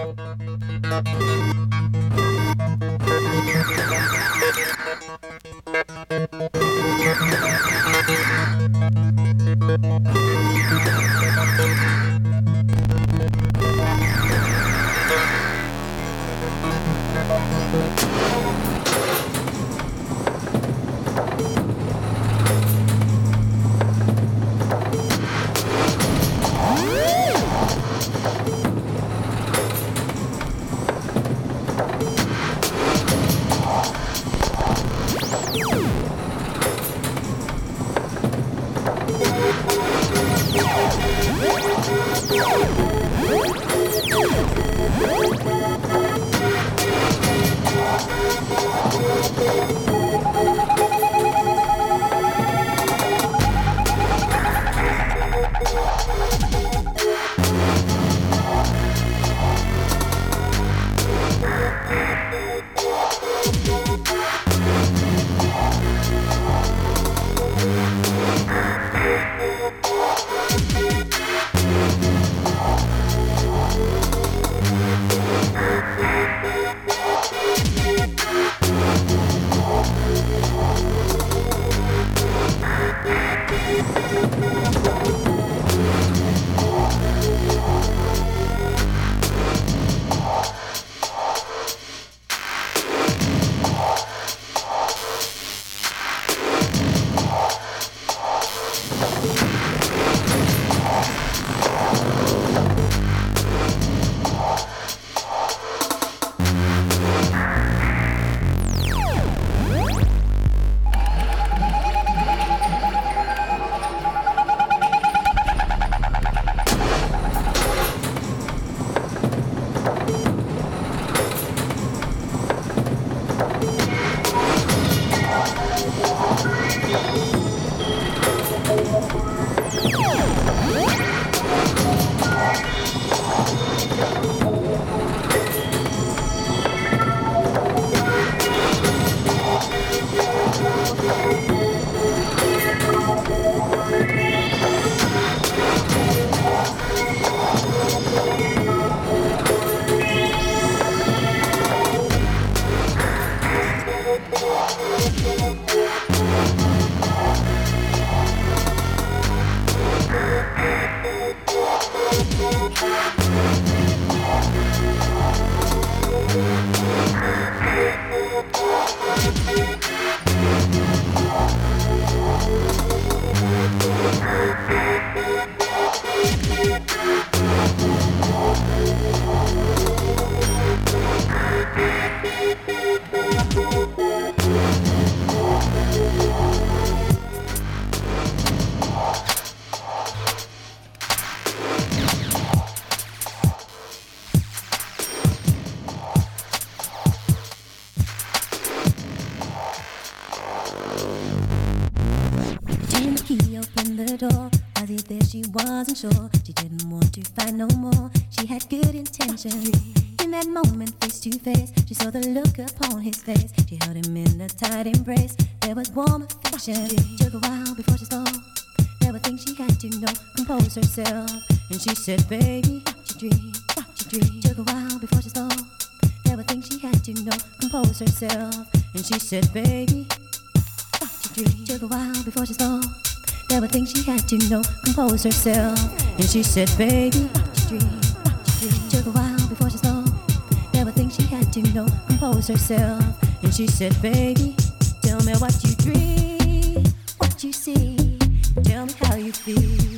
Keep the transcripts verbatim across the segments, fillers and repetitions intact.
Wasn't sure, she didn't want to find no more. She had good intentions. In that moment, face to face, she saw the look upon his face. She held him in a tight embrace. There was warm affection. Took a while before she spoke. There were things she had to know, compose herself. And she said, baby, what you dream, what you dream. Took a while before she spoke. There were things she had to know, compose herself. And she said, baby, what you dream. Took a while before she spoke. There were things she had to know, compose herself. And she said, baby, what you dream, what you dream. Took a while before she spoke. There were things she had to know, compose herself. And she said, baby, tell me what you dream, what you see. Tell me how you feel.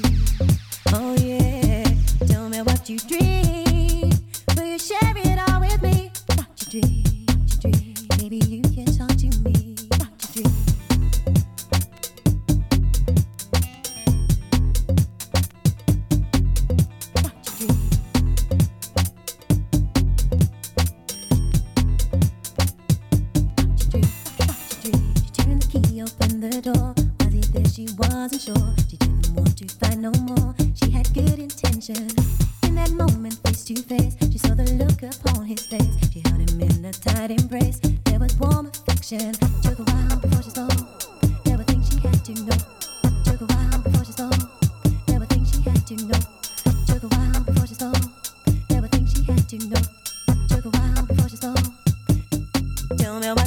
Oh yeah, tell me what you dream. Will you share it all with me? What you dream, what you dream. Maybe you can talk to me. What you dream. She wasn't sure, she didn't want to find no more. She had good intentions. In that moment, face to face, she saw the look upon his face. She held him in a tight embrace. There was warm affection. Took a while before she spoke. There were things she had to know. Took a while before she spoke. There were things she had to know. Took a while before she spoke. There were things she had to know.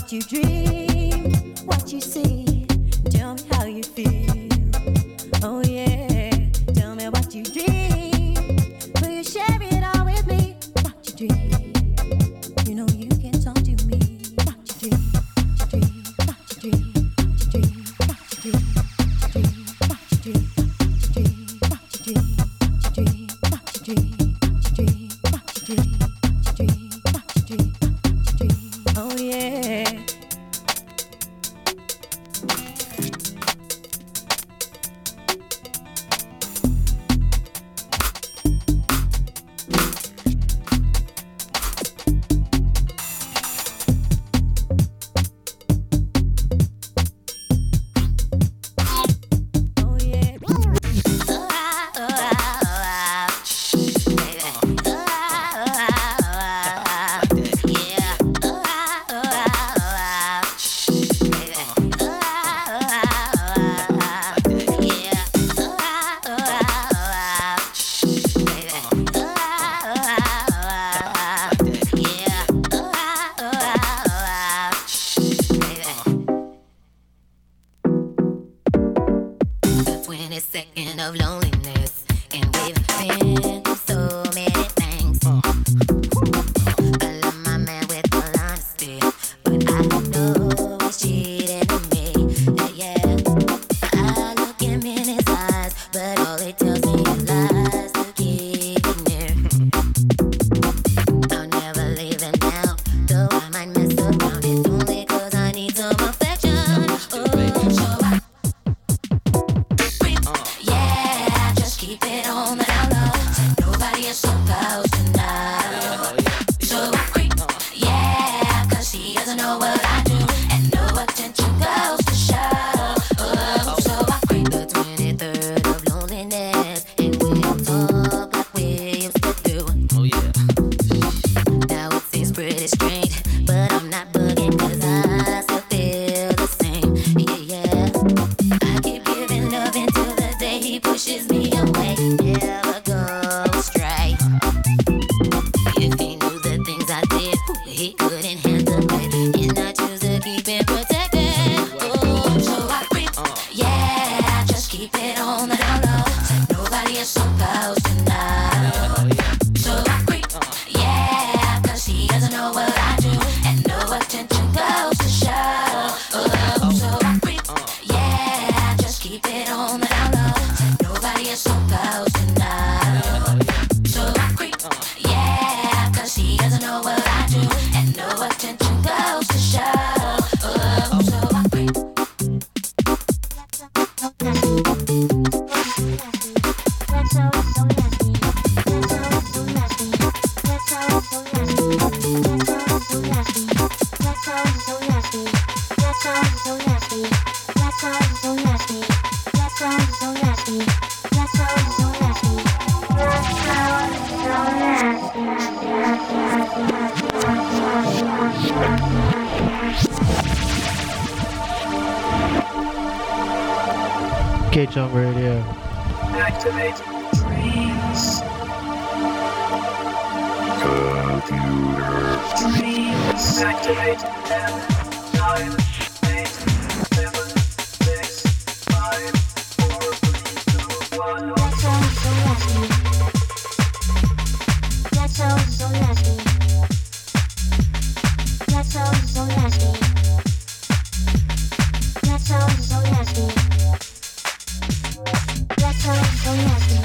what you dream, what you see. Tell me how you feel. Oh yeah, tell me what you dream. Will you share it all with me? What you dream. You know you can talk to me. What you dream, what you dream, what you dream, what you dream, what you dream, what you dream, what you dream, what you dream, what you dream, what you dream, what you dream, what you dream, what you dream, what you dream, what you dream, what you dream. Oh yeah. Second of loneliness, and we've been through so many things. I love my man with all honesty, but I know he's cheating on me. Yeah, I look him in his eyes, but all he tells me is lies to keep me near. I'll never leave him now, though I might mess around. It's only 'cause I need some affection. Oh, so I keep it on the down low. Nobody is supposed to know. So I creep, yeah, 'cause she doesn't know what I do, and no attention goes to show. Oh, so I creep the twenty-third of loneliness, and we'll talk like we used to do. Oh yeah. Now it seems pretty strange, but I'm not bugging 'cause I still feel the same. Yeah, yeah. I keep giving love until the day he pushes me away. Never go astray. If he knew the things I did, he couldn't handle it. And I choose to keep it protected. Oh, so I creep, yeah, just keep it on the down low. Nobody is supposed to know. So I creep, yeah, 'cause he doesn't know what I do, and no attention goes to show. Oh, so I creep, yeah, just keep it on the down low. Nobody is supposed to know. So I creep, yeah, 'cause he doesn't know what I do, and no attention goes to show. Oh, so I creep. K-Jump Radio. Activate dreams. Computer. Dreams. Activate ten, nine, eight, seven, six, five, four, three, two, one. That's all so nasty. That's all so nasty. That's all so nasty. That's all so nasty. That's all so nasty.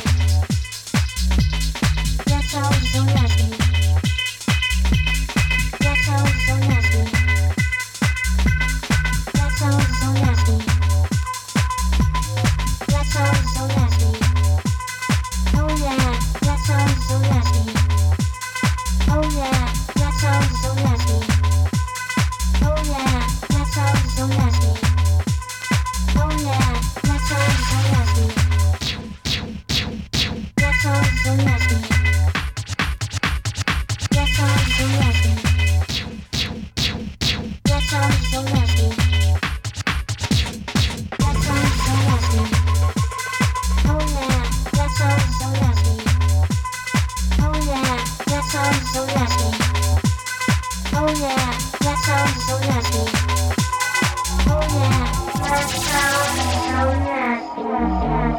That's all so nasty. That's all so nasty.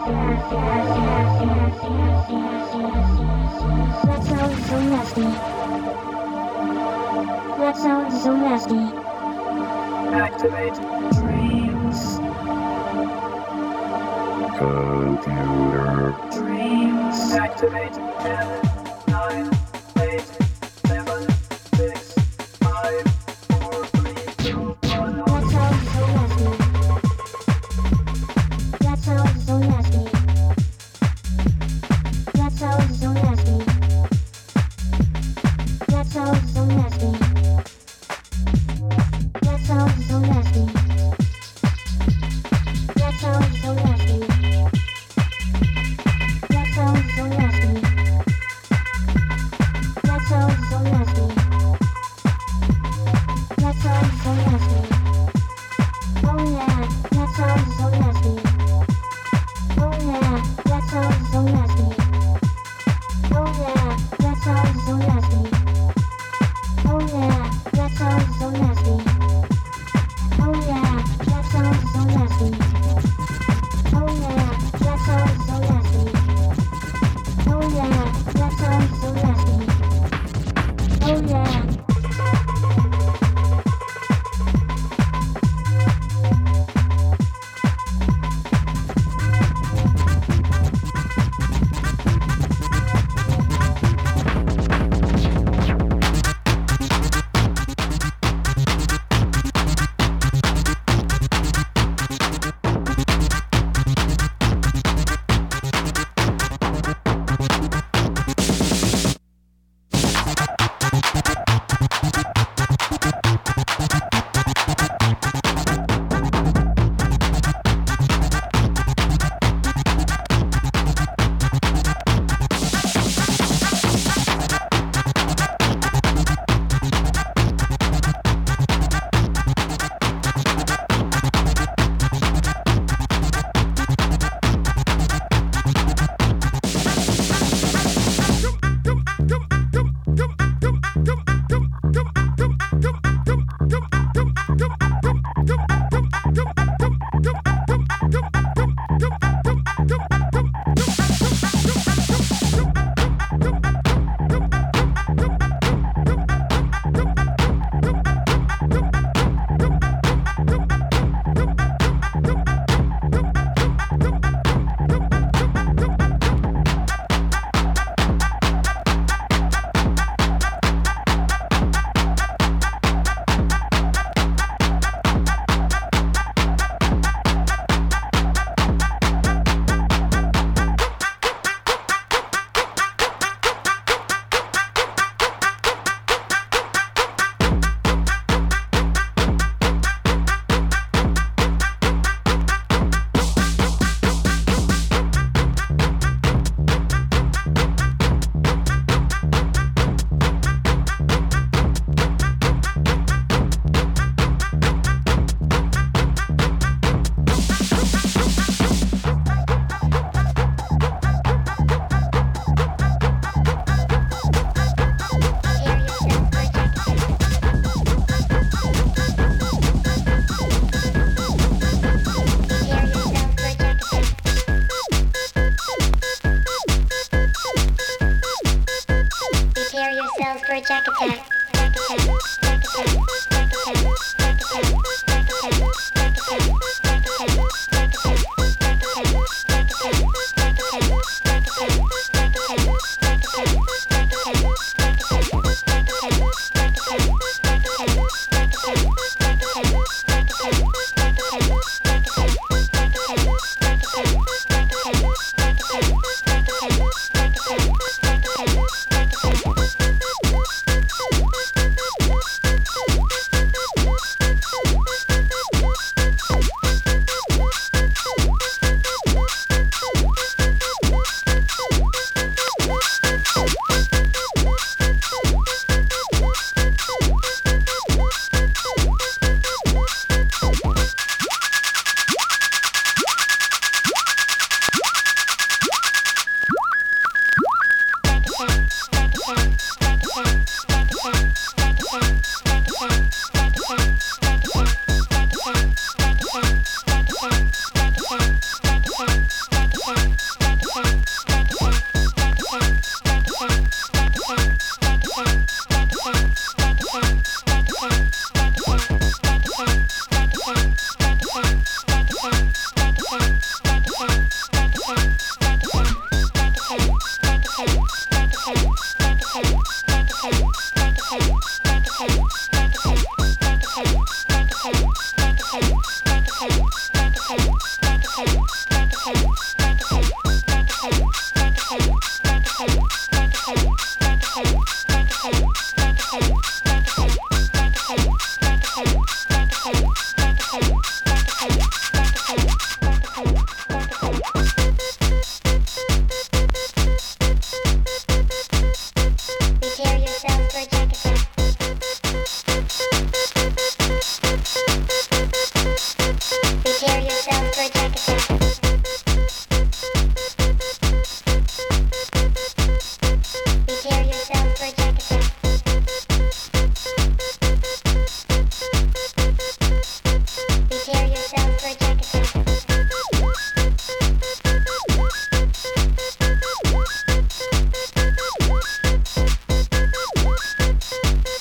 That sounds so nasty. That sounds so nasty. Activate dreams. Computer. Dreams. Activate ten, nine, eight, seven, six, five, four, three, two, one. That sounds so nasty. That sounds so nasty. That sounds so nasty. That sounds so nasty. That sounds so nasty. That sounds so nasty. That sounds so nasty. That sounds so nasty. That sounds so nasty. Oh yeah, that sounds so nasty. Oh yeah, that sounds so nasty. Oh yeah, that sounds so nasty. Oh yeah, that sounds so nasty. Oh yeah, that sounds so nasty. Oh yeah, that sounds so nasty. Oh yeah, that sounds so nasty. Oh yeah. Prepare yourself for a jacket.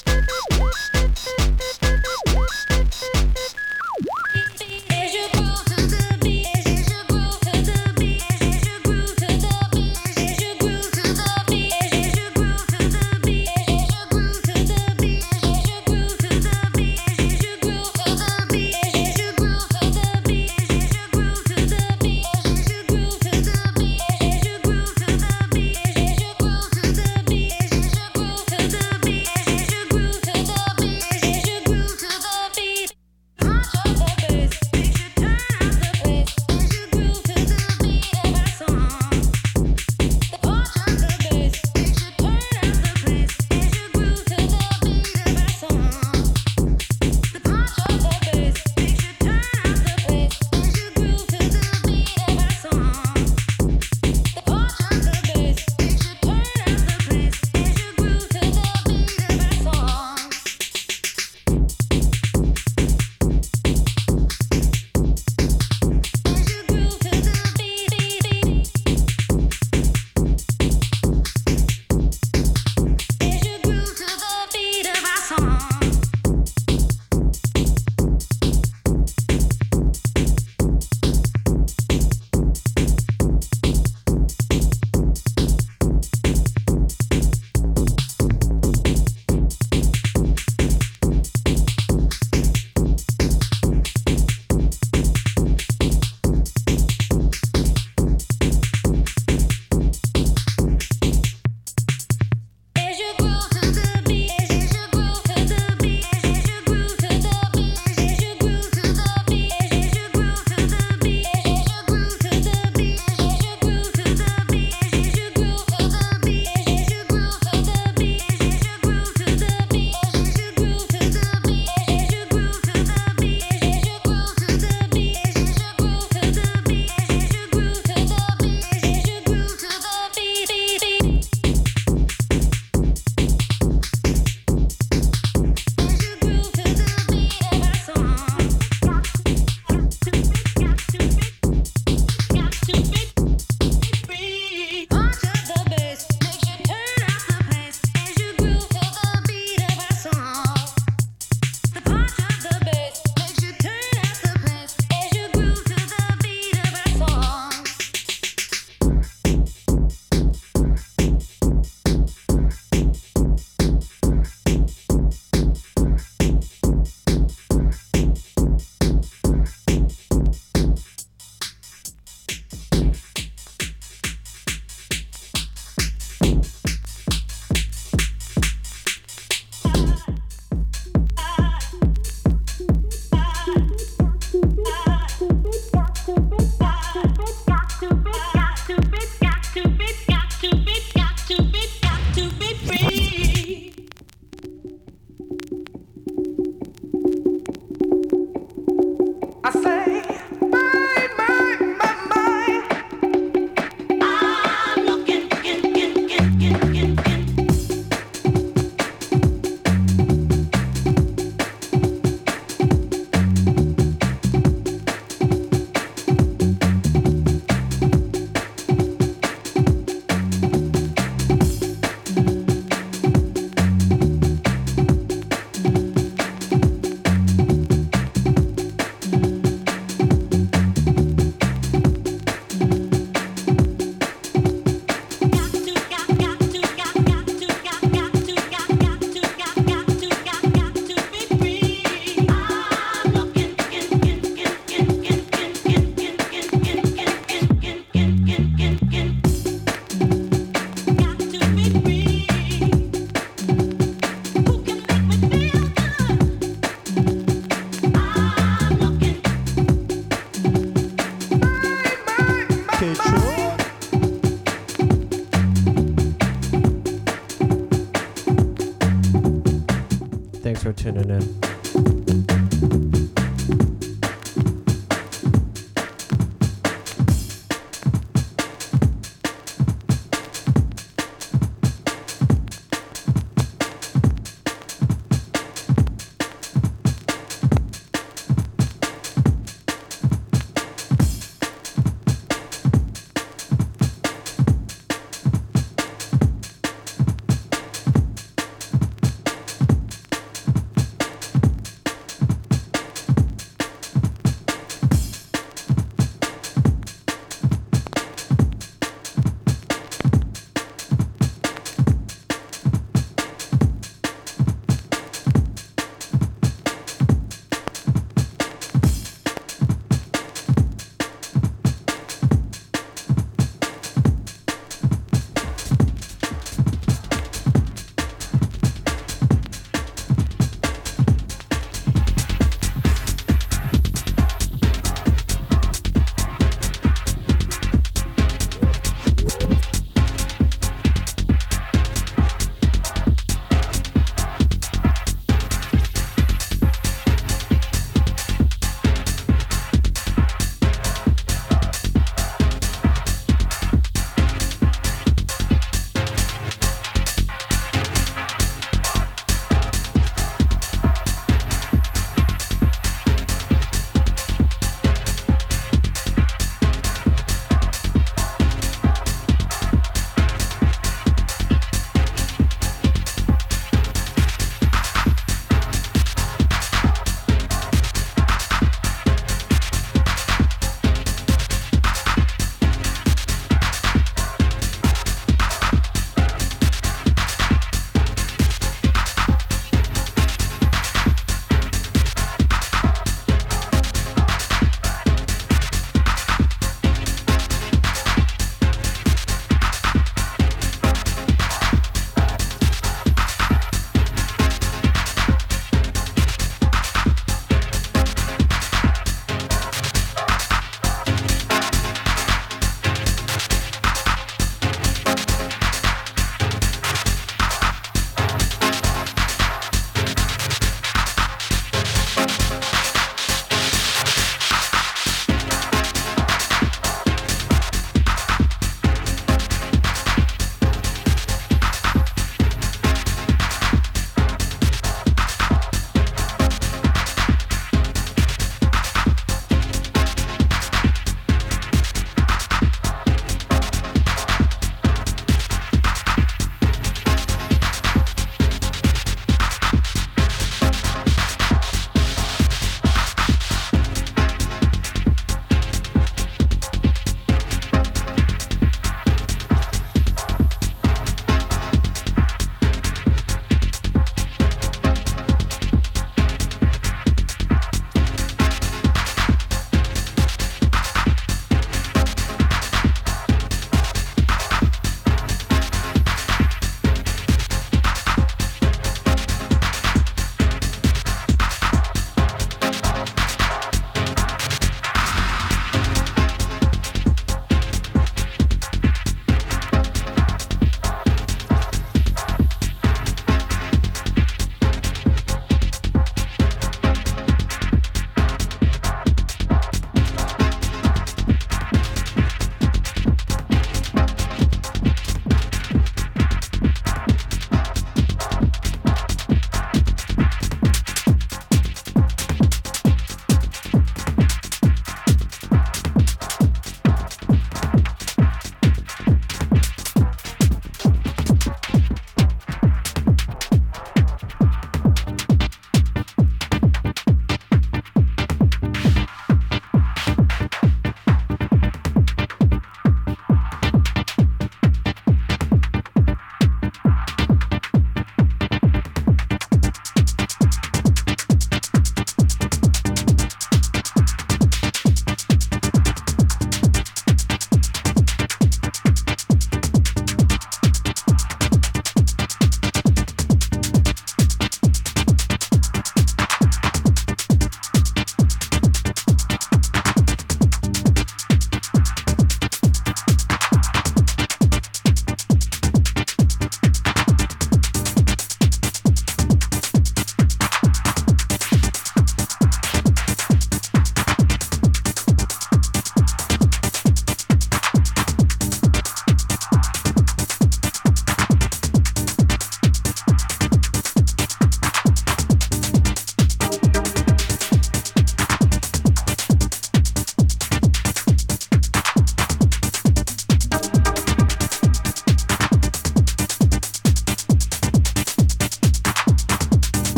Thanks for tuning in.